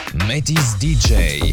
Metis DJ.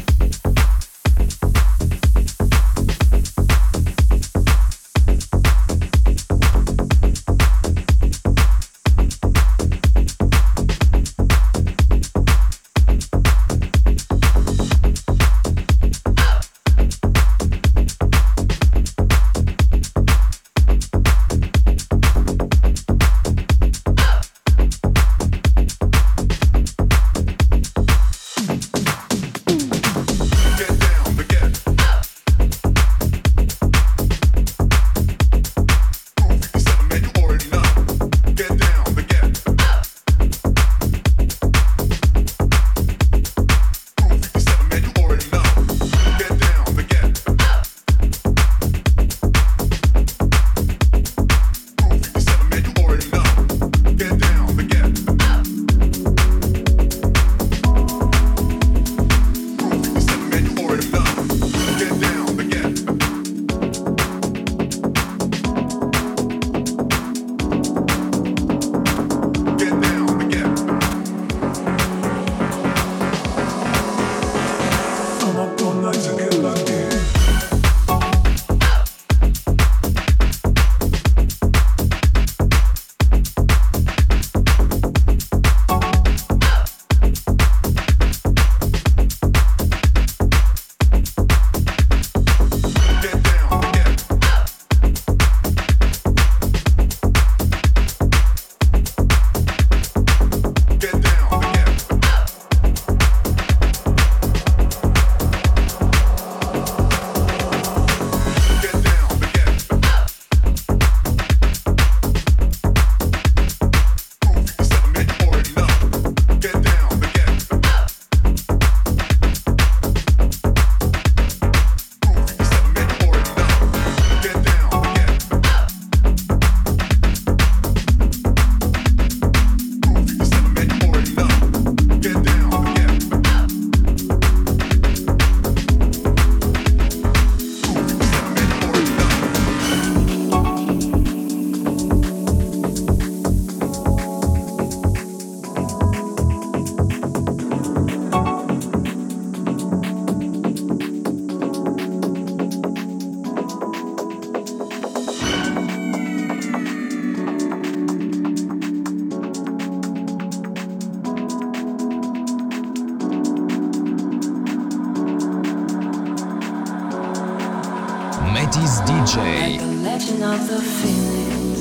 Metis DJ. Like the legend of the phoenix,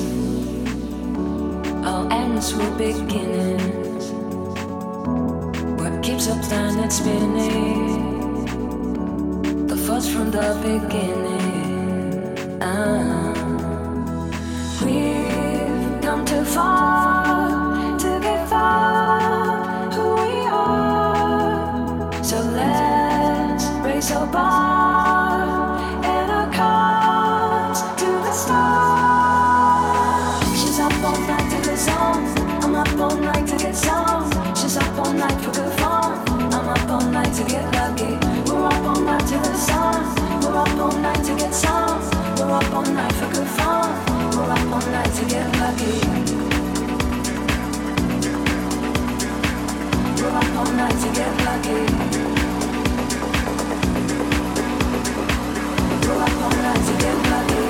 all ends with beginnings. What keeps a planet spinning? The thoughts from the beginning. We've come too far to give up who we are. So let's raise our bar. All night to get some. She's up all night for good fun. I'm up all night to get lucky. We're up all night to the sun. We're up all night to get some. We're up all night for good fun. We're up all night to get lucky. We're up all night to get lucky. We're up all night to get lucky.